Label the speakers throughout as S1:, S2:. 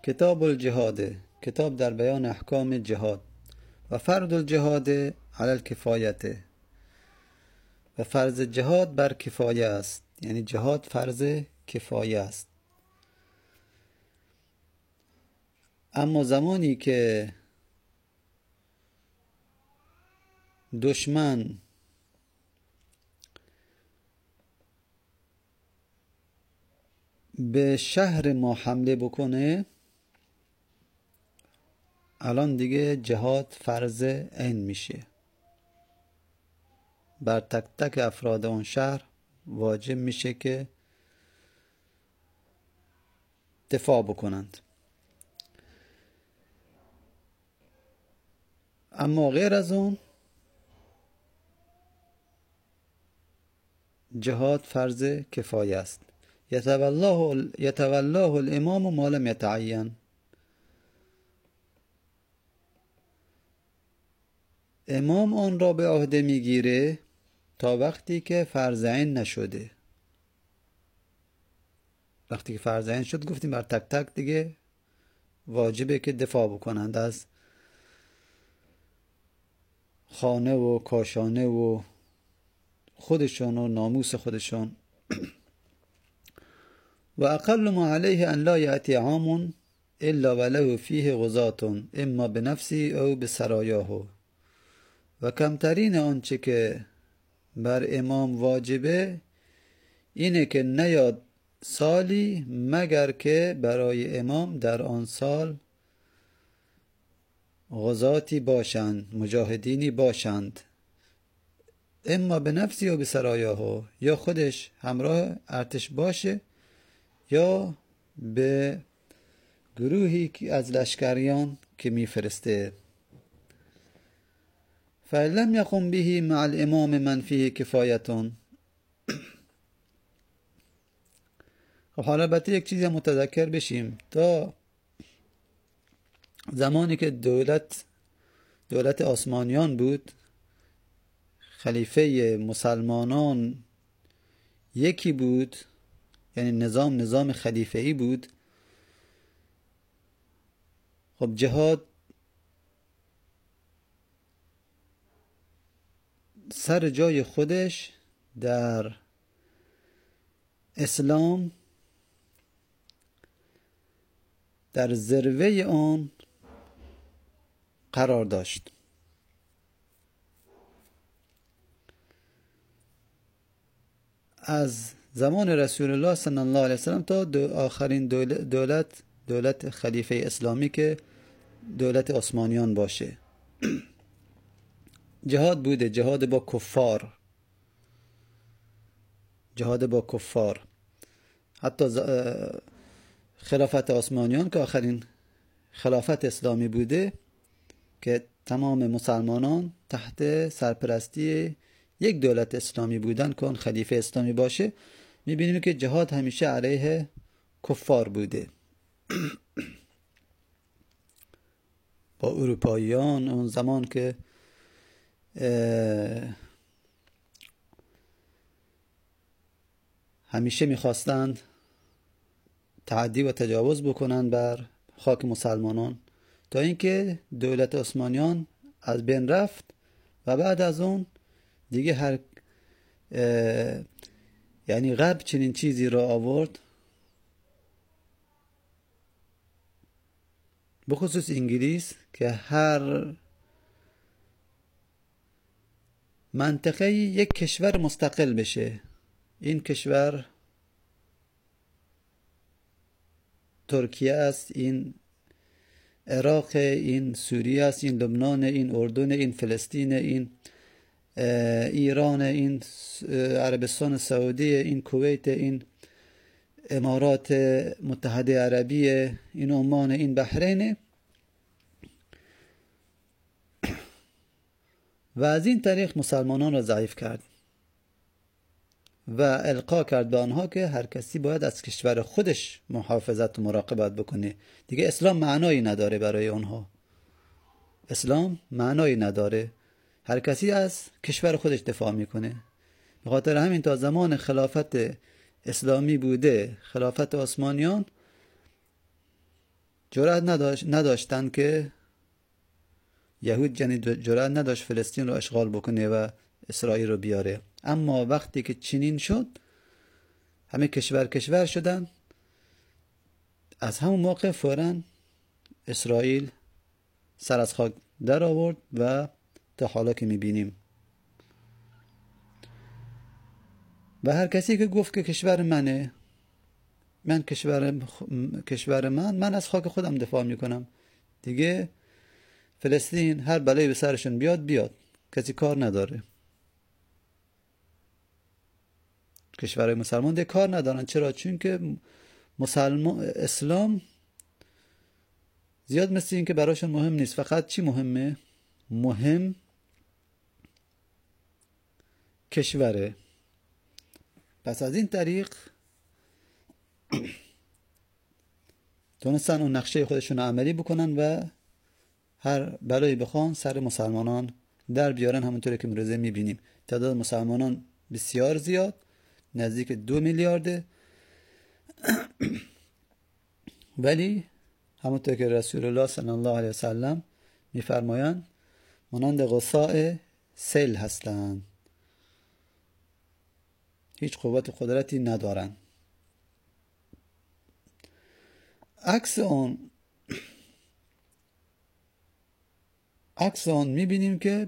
S1: کتاب الجهاد، کتاب در بیان احکام جهاد. و فرض الجهاد علی الکفایت، و فرض جهاد بر کفایه است، یعنی جهاد فرض کفایه است. اما زمانی که دشمن به شهر ما حمله بکنه، الان دیگه جهاد فرض عین میشه. بر تک تک افراد اون شهر واجب میشه که دفاع بکنند. اما غیر از اون جهاد فرض کفایه است. یتولاه الامام ما لم یتعین. امام آن را به عهده میگیره تا وقتی که فرض عین نشده. وقتی که فرض عین شد گفتیم بر تک تک دیگه واجبه که دفاع بکنند از خانه و کاشانه و خودشون و ناموس خودشون. و اقل ما علیه ان لا یأتی عام الا وله فیه غزاة اما بنفسی او بسرایاه. و کمترین آنچه که بر امام واجبه اینه که نیاد سالی مگر که برای امام در آن سال غزاتی باشند، مجاهدینی باشند، اما به نفسی و به سرایاه، یا خودش همراه ارتش باشه یا به گروهی از لشکریان که میفرسته. فلم یقم به مع الامام من فیه کفایتون. خب حالا البته یک چیزی متذکر بشیم، تا زمانی که دولت عثمانیان بود، خلیفه مسلمانان یکی بود، یعنی نظام خلیفه‌ای بود. خب جهاد سر جای خودش در اسلام در ذروه آن قرار داشت. از زمان رسول الله صلی الله علیه وسلم تا آخرین دولت خلیفه اسلامی که دولت عثمانیان باشه، جهاد بوده، جهاد با کفار. حتی خلافت عثمانیان که آخرین خلافت اسلامی بوده که تمام مسلمانان تحت سرپرستی یک دولت اسلامی بودن که اون خلیفه اسلامی باشه، میبینیم که جهاد همیشه علیه کفار بوده. با اروپاییان اون زمان که همیشه میخواستند تعدی و تجاوز بکنند بر خاک مسلمانان، تا اینکه دولت عثمانیان از بین رفت و بعد از اون دیگه یعنی غرب چنین چیزی را آورد، بخصوص انگلیس، که هر منطقه یک کشور مستقل بشه. این کشور ترکیه است، این عراق، این سوریه است، این لبنان، این اردن، این فلسطین، این ایران، این عربستان سعودی، این کویت، این امارات متحده عربیه، این عمان، این بحرین. و از این طریق مسلمانان را ضعیف کرد و القا کرد به آنها که هر کسی باید از کشور خودش محافظت و مراقبت بکنه. دیگه اسلام معنایی نداره برای آنها، اسلام معنایی نداره، هر کسی از کشور خودش دفاع میکنه. به خاطر همین تا زمان خلافت اسلامی بوده، خلافت عثمانیان، جرأت نداشتن که یهود جرأت نداشت فلسطین رو اشغال بکنه و اسرائیل رو بیاره. اما وقتی که چنین شد همه کشور شدن، از همون موقع فوراً اسرائیل سر از خاک در آورد و تا حالا که میبینیم. و هر کسی که گفت که کشور منه، کشور من از خاک خودم دفاع میکنم دیگه، فلسطین هر بلایی به سرشون بیاد، کسی کار نداره. کشورهای مسلمان دیگه کار ندارن. چرا؟ چون که اسلام زیاد مثل این که براشون مهم نیست. فقط چی مهمه؟ مهم کشوره. پس از این طریق تونستن اون نقشه خودشون عملی بکنن و هر بلایی بخوان سر مسلمانان در بیارن. همونطوری که امروزه میبینیم تعداد مسلمانان بسیار زیاد، نزدیک 2 میلیارده، ولی همونطور که رسول الله صلی الله علیه وسلم میفرمایند مانند غصاء سیل هستند، هیچ قوت و قدرتی ندارن. عکس آن میبینیم که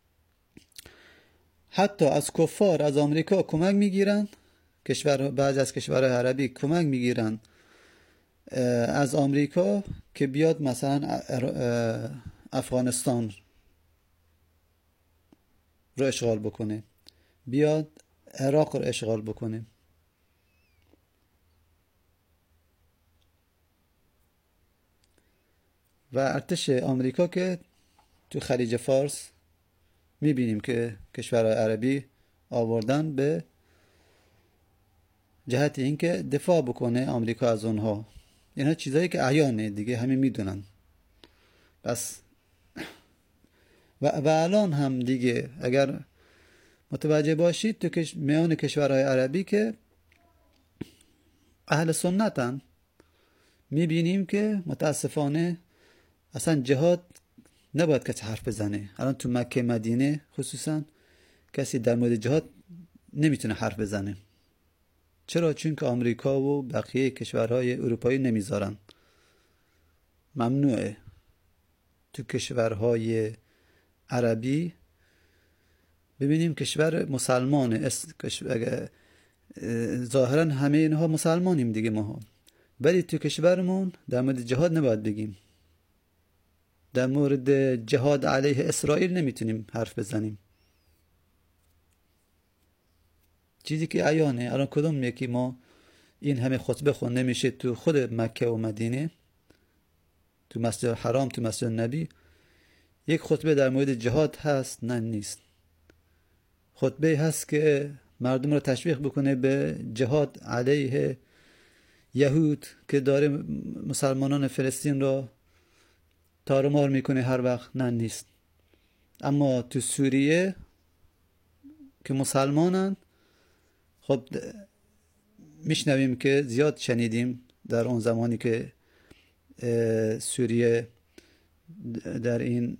S1: حتی از کفار، از آمریکا کمک میگیرن، بعضی از کشورهای عربی کمک میگیرن از آمریکا که بیاد مثلا افغانستان رو اشغال بکنه، بیاد عراق رو اشغال بکنه. و ارتش آمریکا که تو خلیج فارس میبینیم که کشورهای عربی آوردن به جهت اینکه دفاع بکنه آمریکا از اونها. اینا چیزایی که عیانه دیگه، همه میدونن. بس و الان هم دیگه اگر متوجه باشید تو میان کشورهای عربی که اهل سنتن، میبینیم که متاسفانه اصلا جهاد نباید کسی حرف بزنه. الان تو مکه مدینه خصوصا کسی در مورد جهاد نمیتونه حرف بزنه. چرا؟ چون که آمریکا و بقیه کشورهای اروپایی نمیذارن. ممنوعه تو کشورهای عربی. ببینیم کشور مسلمانه، ظاهرا همه اینها مسلمانیم دیگه ما، ولی تو کشورمون در مورد جهاد نباید بگیم. در مورد جهاد علیه اسرائیل نمیتونیم حرف بزنیم، چیزی که عیانه. الان کدوم یکی ما این همه خطبه خونده میشه تو خود مکه و مدینه، تو مسجد حرام، تو مسجد نبی، یک خطبه در مورد جهاد هست؟ نه، نیست. خطبه هست که مردم رو تشویق بکنه به جهاد علیه یهود که داره مسلمانان فلسطین رو تارمار میکنه هر وقت؟ نه، نیست. اما تو سوریه که مسلمانن، خب میشنویم که زیاد شنیدیم در اون زمانی که سوریه در این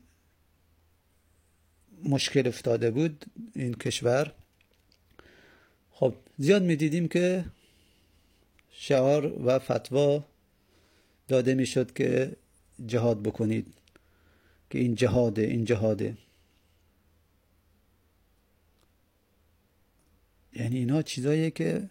S1: مشکل افتاده بود، این کشور، خب زیاد میدیدیم که شعار و فتوا داده میشد که جهاد بکنید، که این جهاده. یعنی اینا چیزاییه که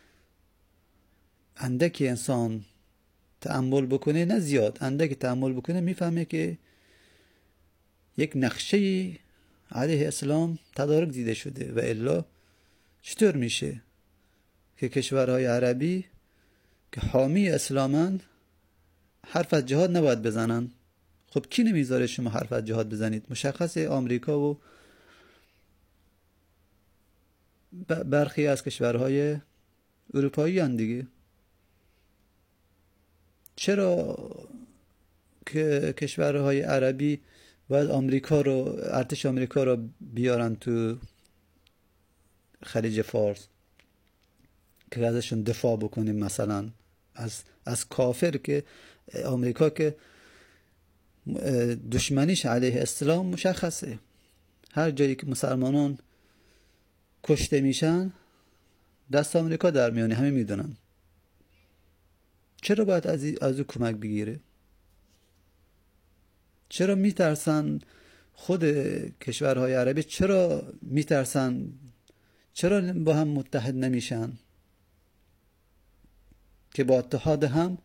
S1: اندکی انسان تأمل بکنه، نه زیاد، اندکی تأمل بکنه، میفهمه که یک نقشه علیه اسلام تدارک دیده شده. و الا چطور میشه که کشورهای عربی که حامی اسلامن حرف از جهاد نباید بزنن؟ خب کی نمیذاره شما حرف از جهاد بزنید؟ مشخص آمریکا و برخی از کشورهای اروپایی هستند دیگه. چرا که کشورهای عربی باید ارتش آمریکا رو بیارن تو خلیج فارس که ازشون دفاع بکنیم، مثلا از کافر که آمریکا که دشمنیش علیه اسلام مشخصه. هر جایی که مسلمانان کشته میشن دست آمریکا در میانه، همه میدونن. چرا باید از او کمک بگیره؟ چرا میترسن خود کشورهای عربی؟ چرا میترسن؟ چرا با هم متحد نمیشن که با اتحاد هم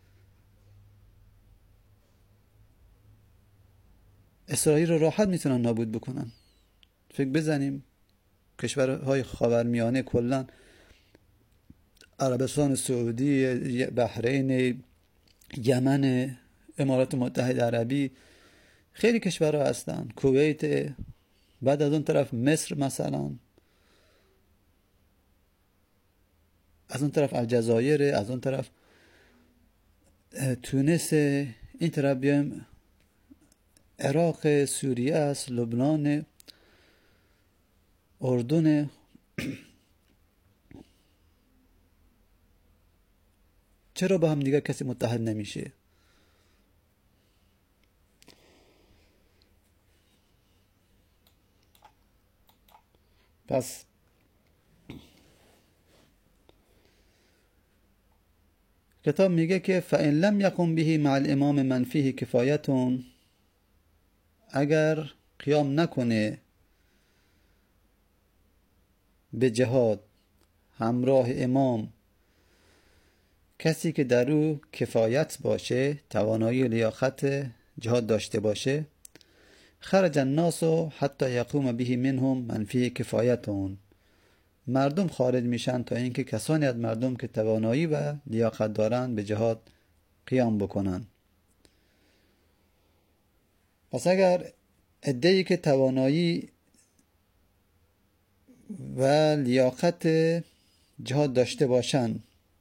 S1: اسرائیل رو راحت میتونن نابود بکنن؟ فکر بزنیم کشورهای خاورمیانه کلا، عربستان سعودی، بحرین، یمن، امارات متحده عربی، خیلی کشورها هستن، کویت، بعد از اون طرف مصر مثلا، از اون طرف الجزایر، از اون طرف تونس، این طرف بیایم عراق، سوریه است، لبنان، اردن. چرا با هم دیگه کسی متحد نمیشه؟ پس کتاب میگه که فَإِن لَمْ يَقُمْ بِهِ مع الامام من فیه کفایتون، اگر قیام نکنه به جهاد همراه امام کسی که در او کفایت باشه، توانایی و لیاقت جهاد داشته باشه، خرج الناس حتی یقوم به منهم من فیه کفایتون، مردم خارج میشن تا اینکه کسانی از مردم که توانایی و لیاقت دارن به جهاد قیام بکنن. پس اگر عده‌ای که توانایی و لیاقت جهاد داشته باشن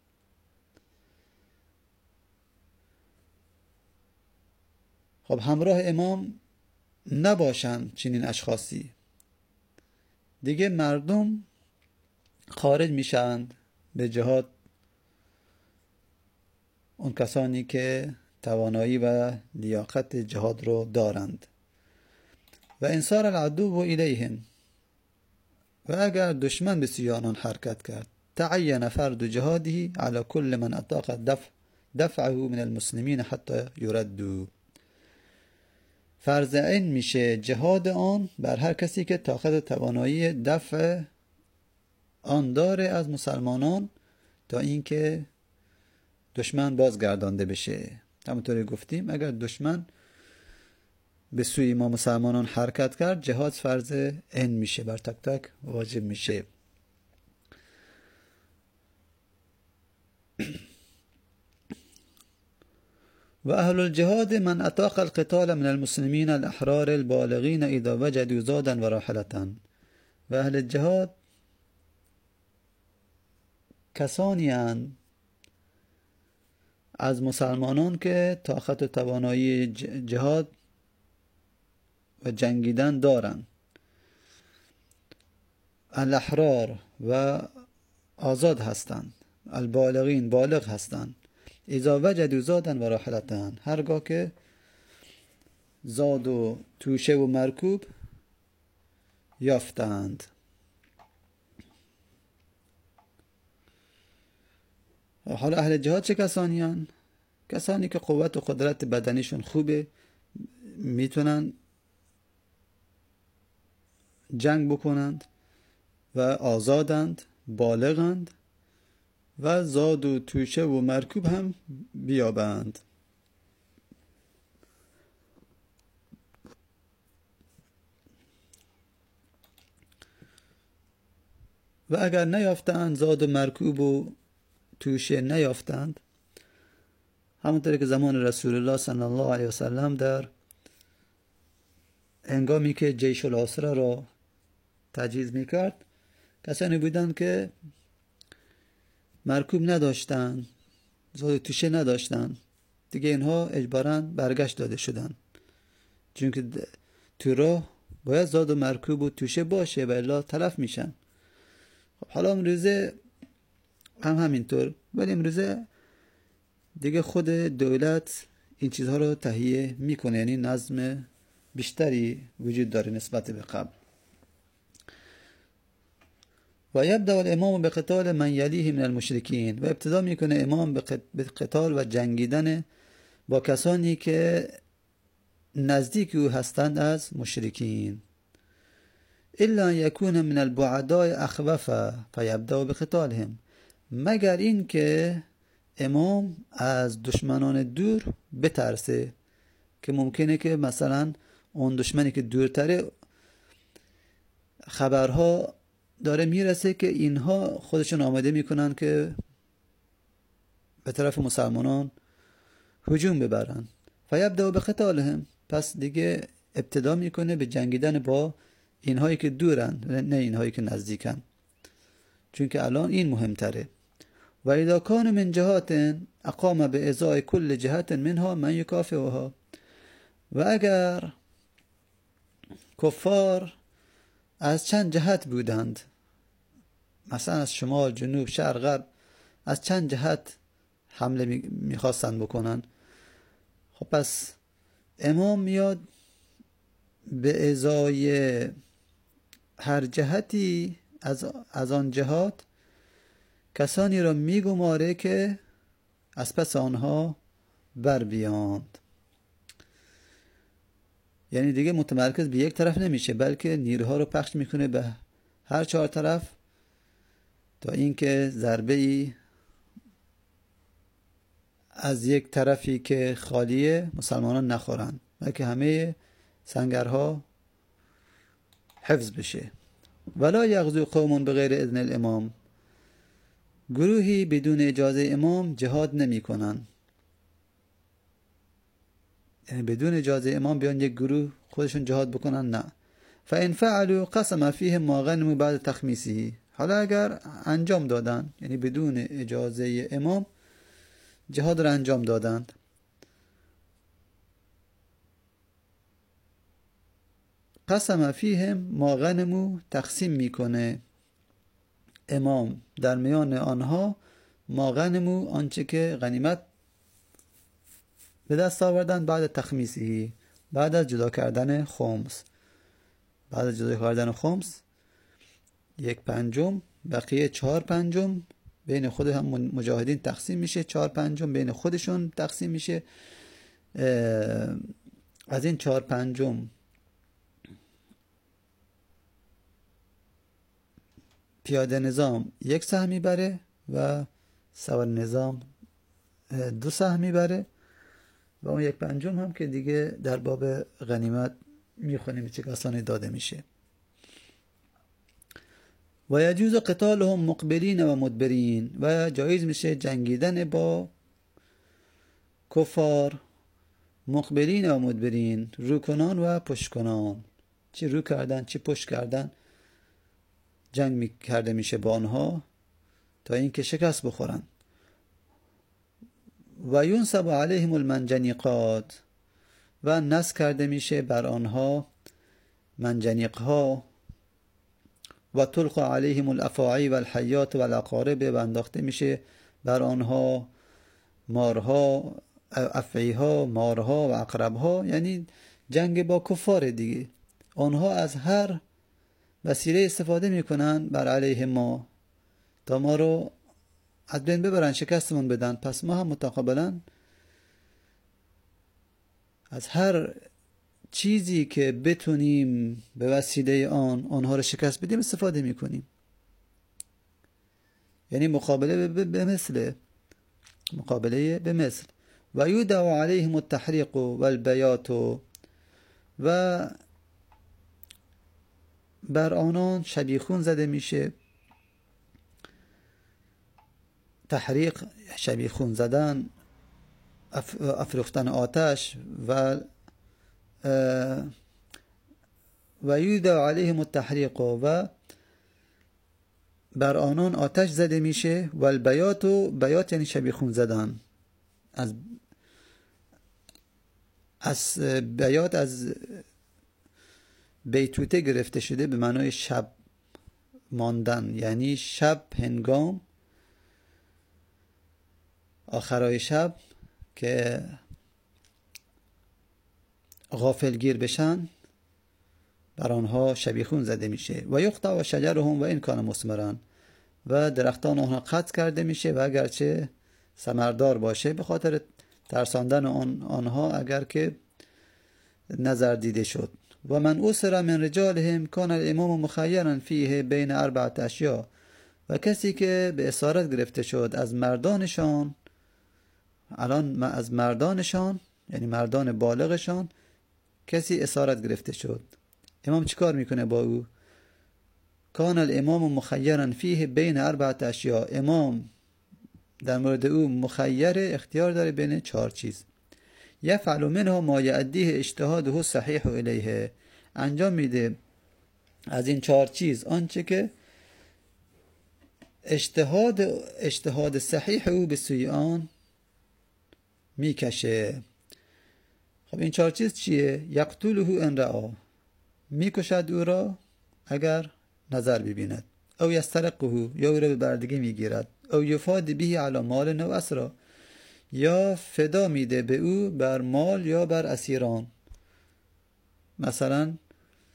S1: خب همراه امام نباشن، چنین اشخاصی دیگه مردم خارج میشن به جهاد، اون کسانی که توانایی و لیاقت جهاد رو دارند. و انصار العدو الیهم، و اگر دشمن به سوی آنان حرکت کرد، تعین فرض جهاده على كل من اطاق دفعه من المسلمین حتی یردوا، فرض عین میشه جهاد آن بر هر کسی که طاقت توانایی دفع آن داره از مسلمانان تا اینکه دشمن بازگردانده بشه. همونطوری گفتیم اگر دشمن به سوی ما مسلمانان حرکت کرد، جهاد فرض عین میشه، بر تک تک واجب میشه. و اهل الجهاد من اطاق القتال من المسلمین الاحرار البالغین اذا وجدوا زادا و راحلتا، و اهل جهاد کسانی هستند از مسلمانان که طاقت و توانایی جهاد و جنگیدن دارن، الاحرار و آزاد هستند، البالغین بالغ هستند، اذا وجدوا زادا و راحلتا، هرگاه که زاد و توشه و مرکوب یافتند. حالا اهل جهاد چه کسانی هستند؟ کسانی که قوت و قدرت بدنیشون خوبه، میتونن جنگ بکنند و آزادند، بالغند و زاد و توشه و مرکوب هم بیابند. و اگر نیافتند، زاد و مرکوب و توشه نیافتند، همونطور که زمان رسول الله صلی الله علیه وسلم در هنگامی که جیش العسره را تجهیز میکرد، کسانی بودند که مرکوب نداشتند، زاد و توشه نداشتند، دیگه اینها اجباراً برگشت داده شدند، چون که تو راه باید زاد و مرکوب و توشه باشه و الا تلف میشن. خب حالا امروزه هم همینطور، ولی امروزه دیگه خود دولت این چیزها رو تهیه میکنه، یعنی نظم بیشتری وجود داره نسبت به قبل. و یبدأ الامام به قتال من یلیه من المشرکین، و ابتدا میکنه امام به قتال و جنگیدن با کسانی که نزدیک او هستند از مشرکین. الا ان یکون من البعداء اخوفا فیبدأ بقتالهم، مگر این که امام از دشمنان دور بترسه، که ممکنه که مثلا اون دشمنی که دورتره خبرها داره میرسه که اینها خودشون آماده میکنن که به طرف مسلمانان هجوم ببرن. فیبدأ بقتالهم، پس دیگه ابتدا میکنه به جنگیدن با اینهایی که دورن، نه اینهایی که نزدیکن، چون که الان این مهمتره. و اذا کان من جهات اقام به ازای کل جهت منها من یکافئها، و اگر کفار از چند جهت بودند، مثلا از شمال، جنوب، شرق، غرب، از چند جهت حمله میخواستن بکنن، خب پس امام میاد به ازای هر جهتی از آن جهات کسانی را میگماره که از پس آنها بر بیاند. یعنی دیگه متمرکز به یک طرف نمیشه، بلکه نیروها رو پخش میکنه به هر 4 طرف تا اینکه ضربه ای از یک طرفی که خالیه مسلمانان نخورن، بلکه همه سنگرها حفظ بشه. ولا یغزو قوم بغیر اذن الامام، گروهی بدون اجازه امام جهاد نمی کنن. یعنی بدون اجازه امام بیان یک گروه خودشون جهاد بکنن، نه. فان فعلوا قسم فیهم ما غنموا بعد تخمیسه، حالا اگر انجام دادن، یعنی بدون اجازه امام جهاد را انجام دادند، قسم فیهم ما غنموا، تقسیم میکنه امام در میان آنها ما غنموا، آنچه که غنیمت به دست آوردن، بعد تخمیسی، بعد از جدا کردن خمس. بعد از جدا کردن خمس 1/5، بقیه 4/5 بین خود هم مجاهدین تقسیم میشه، 4/5 بین خودشون تقسیم میشه. از این 4/5 پیاده نظام 1 سهم میبره و سوار نظام 2 سهم میبره، و اون 1/5 هم که دیگه در باب غنیمت میخونیم چه کسانی داده میشه. و یجوز قتالهم مقبلین و مدبرین، و جایز میشه جنگیدن با کفار مقبلین و مدبرین، روکنان و پشتکنان، چه رو کردن چه پشت کردن جنگ کرده میشه با آنها تا اینکه شکست بخورن. و ینصب علیهم المنجنیقات، و نصب کرده میشه بر آنها منجنیقها. و تلقى علیهم الافاعی و الحیات و العقارب، و انداخته میشه بر آنها مارها، افعیها، مارها و عقربها، یعنی جنگ با کفار دیگه. آنها از هر وسیله استفاده میکنن بر علیه ما تا ما رو از بین ببرن، شکستمون بدن. پس ما هم متقابلا از هر چیزی که بتونیم به وسیله آنها رو شکست بدیم استفاده میکنیم. یعنی مقابله به مثل. و یودع علیهم التحریق و البیات، و بر آنان شبیخون زده میشه. تحریق شبیخون زدن، افروختن آتش. و یودع علیهم التحریق، و بر آنان آتش زده میشه. و البیات، بیات یعنی شبیخون زدن. از بیات از بیتوته گرفته شده به معنای شب ماندن، یعنی شب هنگام آخرای شب که غافلگیر بشن بر آنها شبیخون زده میشه. و یقطع شجرهم و این کان مثمرا، و درختان آنها قطع کرده میشه و اگرچه ثمردار باشه به خاطر ترساندن آنها اگر که نظر دیده شد. و من اسر من رجالهم کان الامام مخیرا فیه بین 4 اشیاء، و کسی که به اسارت گرفته شد از مردانشان، الان از مردانشان یعنی مردان بالغشان کسی اسارت گرفته شد، امام چیکار میکنه با او؟ کان الامام مخیرا فیه بین 4 اشیاء، امام در مورد او مخیر اختیار داره بین 4 چیز. یفعل منها ما یعدیه اجتهاده صحیح الیه، انجام میده از این 4 چیز آنچه که اجتهاد صحیح او به سوی آن میکشه. خب این 4 چیز چیه؟ یقتله ان رعا، میکشد او را اگر نظر ببیند، او یسترقه، یا او را به بردگی میگیرد، او یفاد به علی مال و اسرا، یا فدا میده به او بر مال یا بر اسیران. مثلا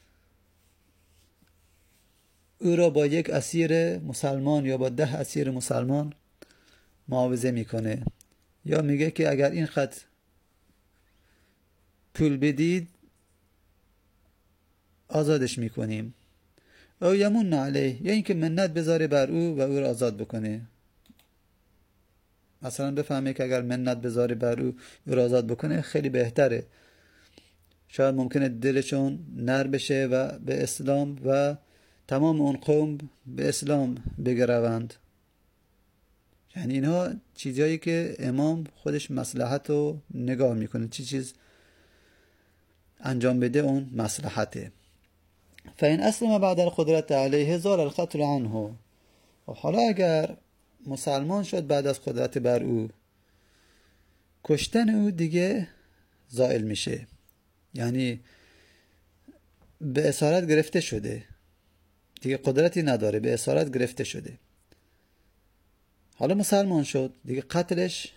S1: او را با 1 اسیر مسلمان یا با 10 اسیر مسلمان معاوضه میکنه، یا میگه که اگر این خط پول بدید آزادش میکنیم، او یمون علیه، یا اینکه منت بذاره بر او و او را آزاد بکنه. مثلا بفهمه که اگر منت بذاره بر او را آزاد بکنه خیلی بهتره، شاید ممکنه دلشون نر بشه و به اسلام و تمام اون قوم به اسلام بگروند. یعنی اینها چیزایی که امام خودش مصلحت رو نگاه میکنه، چیز انجام بده اون مصلحته. فإن اسلم بعد القدرت علیه زال الخطر عنه، حالا اگر مسلمان شد بعد از قدرت بر او، کشتن او دیگه زائل میشه، یعنی به اسارت گرفته شده دیگه، قدرتی نداره، به اسارت گرفته شده. حالا مسلمان شد دیگه، قتلش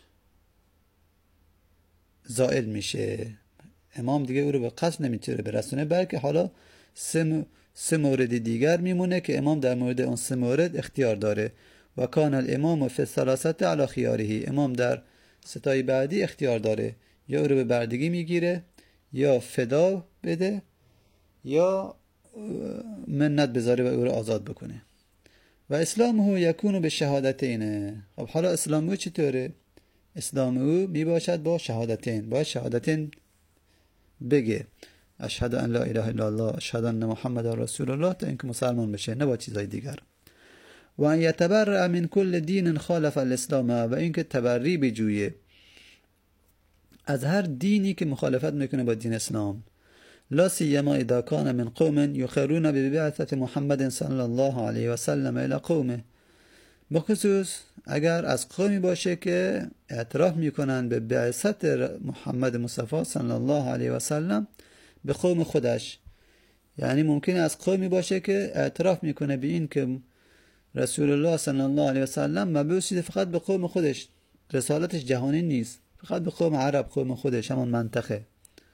S1: زائل میشه، امام دیگه او رو به قتل نمیتونه برسونه، بلکه حالا 3 مورد دیگر میمونه که امام در مورد اون 3 مورد اختیار داره. و کان الامام فی الثلاثه علی خیاره، امام در 3 بعدی اختیار داره، یا او رو به بردگی میگیره، یا فدا بده، یا منت بذاره و او رو آزاد بکنه. و اسلامه یکون به شهادتینه. خب حالا اسلام او چطوره؟ اسلام او میباشد با شهادتین، با شهادتین بگه اشهد ان لا اله الا الله اشهد ان محمد رسول الله، تا اینکه مسلمان بشه، نه با چیزای دیگر. و ان یتبرأ من کل دین خالف الاسلام، و اینکه تبری بجویه از هر دینی که مخالفت میکنه با دین اسلام. لا سیما اذا کان من قوم یخرون ببعثة محمد صلی الله علیه و سلم الی قومه، بخصوص اگر از قومی باشه که اعتراف میکنن به بعثت محمد مصطفی صلی الله علیه و سلم به قوم خودش. یعنی ممکنه از قومی باشه که اعتراف میکنه به این که رسول الله صلی الله علیه و سلم مبعوث فقط به قوم خودش، رسالتش جهانی نیست، فقط به قوم عرب، قوم خودش، همون منطقه.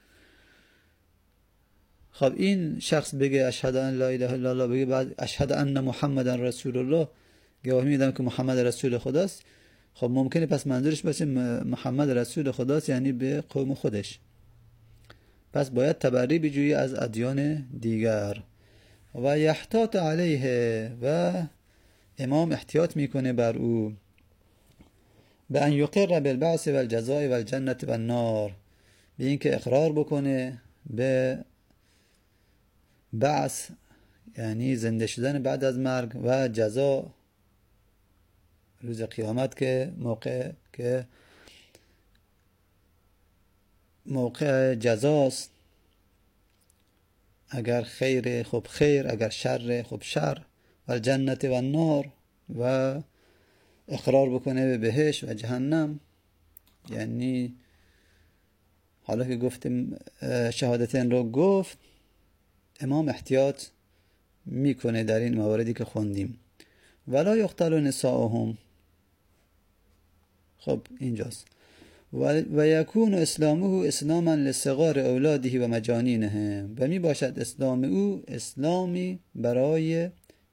S1: خب این شخص بگه اشهد ان لا اله الا الله، بگه بعد اشهد ان محمد رسول الله، گواهی میدم که محمد رسول خداست. خب ممکنه پس منظورش باشه محمد رسول خداست یعنی به قوم خودش، پس باید تبری بجویی از ادیان دیگر. و یحتاط علیه، و امام احتیاط میکنه بر او، به ان یقر بالبعث والجزاء والجنة والنار، به این که اقرار بکنه به بعث یعنی زنده شدن بعد از مرگ، و جزا روز قیامت که موقع جزاست، اگر خیر خب خیر، اگر شر خب شر، و جنت و النار، و اقرار بکنه به بهشت و جهنم. یعنی حالا که گفتیم شهادتین رو گفت، امام احتیاط میکنه در این مواردی که خوندیم. ولا یقتل نساءهم، خب اینجاست و یکون اسلامه اسلاما لصغار اولاده و مجانینهم، و می باشد اسلام او اسلامی برای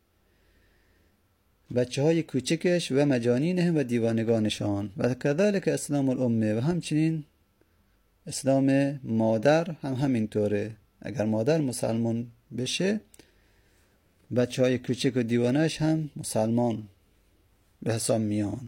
S1: بچه های کوچکش و مجانینهم و دیوانگانشان، و کذالک اسلام الامه، و همچنین اسلام مادر هم همینطوره. اگر مادر مسلمان بشه بچه های کوچک و دیوانش هم مسلمان به حساب میان،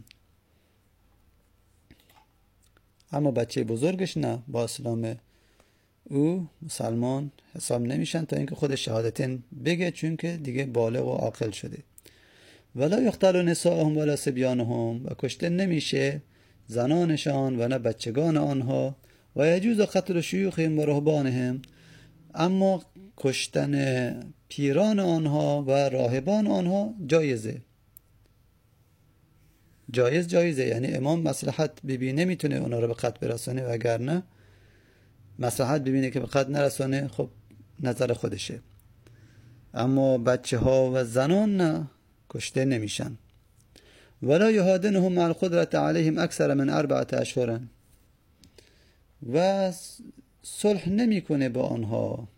S1: اما بچه بزرگش نه، با اسلام او مسلمان حساب نمیشن تا اینکه خود شهادتین بگه، چون که دیگه بالغ و عاقل شده. ولا یقتل نساءهم ولا صبیانهم، و کشته نمیشه زنانشان و نه بچگان آنها. و یجوز قتل شیوخهم و رهبانهم، اما کشتن پیران آنها و راهبان آنها جایزه. جایزه، یعنی امام مصلحت ببینه میتونه اونا رو به قتل برسانه، و اگر نه مصلحت ببینه که به قتل نرسانه، خب نظر خودشه. اما بچه ها و زنان نه، کشته نمیشن. ولا یهادنهم مع القدرة علیهم اکثر من 4 اشهر، و صلح نمیکنه با آنها،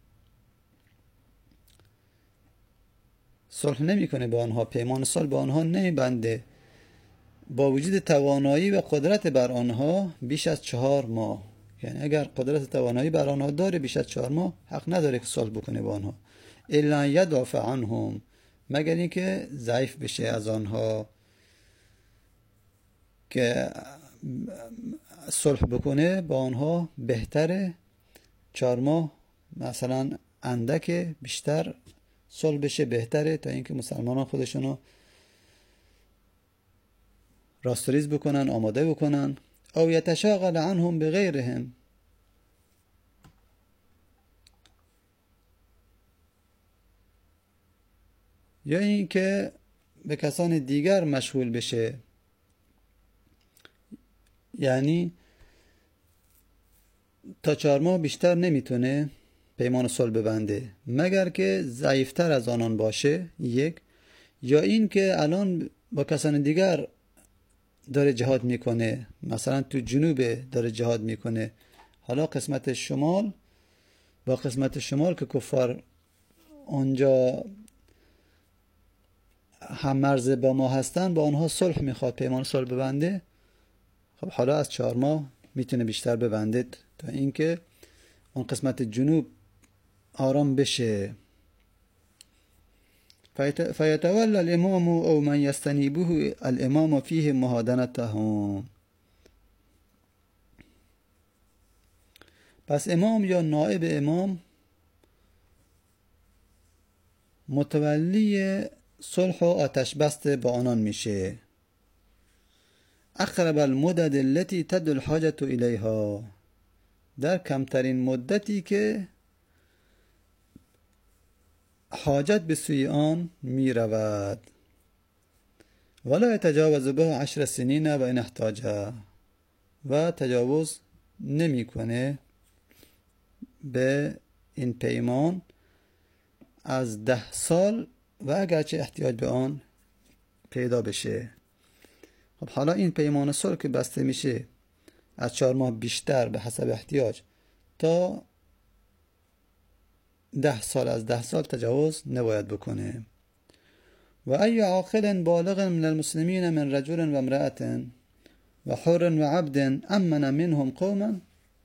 S1: پیمان صلح با آنها نمیبنده با وجود توانایی و قدرت بر آنها بیش از 4 ماه. یعنی اگر قدرت توانایی بر آنها داره بیش از 4 ماه حق نداره که صلح بکنه با آنها. الا یدافع عنهم، مگر اینکه ضعیف بشه از آنها که صلح بکنه با آنها بهتره. 4 ماه مثلا اندک، بیشتر صلح بشه بهتره، تا اینکه مسلمانان خودشونو راستریز بکنن، آماده بکنن. او یتشاغل عنهم بغیرهم، یا اینکه به کسان دیگر مشغول بشه. یعنی تا 4 ماه بیشتر نمیتونه پیمان صلح ببنده مگر که ضعیفتر از آنان باشه، یک، یا این که الان با کسان دیگر داره جهاد میکنه، مثلا تو جنوب داره جهاد میکنه، حالا قسمت شمال با قسمت شمال که کفار اونجا هم مرز با ما هستن، با آنها صلح میخواد، پیمان صلح ببنده. خب حالا از 4 ماه میتونه بیشتر ببنده تا اینکه اون قسمت جنوب آرام بشه. فیتولى الامام او من یستنیبه الامام فیه مهادنتهم، پس امام یا نائب امام متولی صلح و آتش بست با آنان میشه. اقرب المدد التي تدعو الحاجة الیها، در کمترین مدتی که حاجت به سوی آن می رود. ولا يتجاوز به 10 سنین و ان احتاج، و تجاوز نمی کنه به این پیمان از 10 سال و اگرچه احتیاج به آن پیدا بشه. خب حالا این پیمان صلح که بسته میشه از 4 ماه بیشتر به حسب احتیاج تا 10 سال، از 10 سال تجاوز نباید بکنه. و ای عاقل بالغ من المسلمین من رجل و امرأة و حر و عبد امن منهم قوما،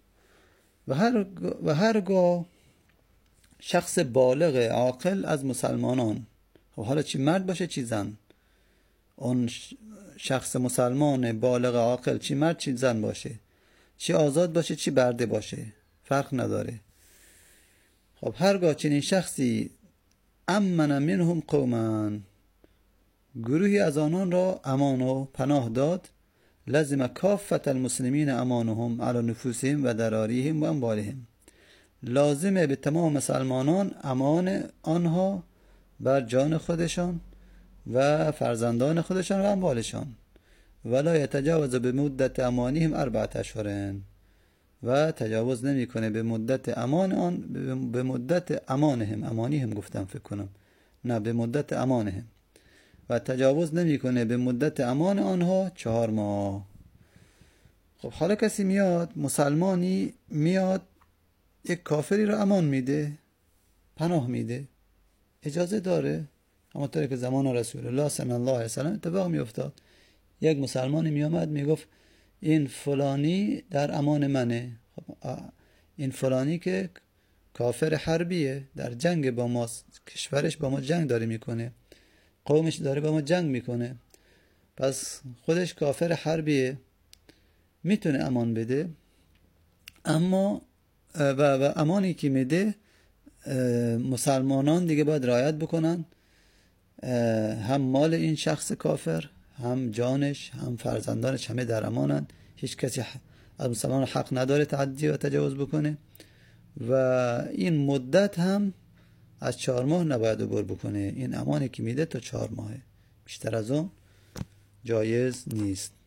S1: و هرگاه شخص بالغ عاقل از مسلمانان، خب حالا چی مرد باشه چی زن، اون شخص مسلمان بالغ عاقل چی مرد چی زن باشه، چی آزاد باشه چی برده باشه، فرق نداره. خب هرگاه چنین شخصی امن منهم قوما، گروهی از آنان را امان و پناه داد، لازم کافت المسلمین امانهم علی نفوسهم و دراریهم و اموالهم، لازمه به تمام مسلمانان امان آنها بر جان خودشان و فرزندان خودشان و اموالشان. ولا یتجاوز به مدت امانهم 4 اشهر، و تجاوز نمی کنه به مدت امان آن، به مدت امانهم، امانیهم گفتم فکر کنم، نه به مدت امانهم، و تجاوز نمی کنه به مدت امان آنها 4 ماه. خب حالا کسی میاد، مسلمانی میاد یک کافری رو امان میده، پناه میده، اجازه داره؟ همونطوری که زمان رسول الله صلی الله علیه وسلم اتفاق میافتاد. یک مسلمانی میامد میگفت این فلانی در امان منه. خب این فلانی که کافر حربیه، در جنگ با ماست، کشورش با ما جنگ داره میکنه، قومش داره با ما جنگ میکنه، پس خودش کافر حربیه، میتونه امان بده. اما و امانی که میده مسلمانان دیگه باید رعایت بکنن، هم مال این شخص کافر، هم جانش، هم فرزندانش، همه در امانن. هیچ کسی از مسلمان حق نداره تعدی و تجاوز بکنه و این مدت هم از 4 ماه نباید عبور بکنه. این امانی که میده تا 4 ماهه، بیشتر از اون جایز نیست.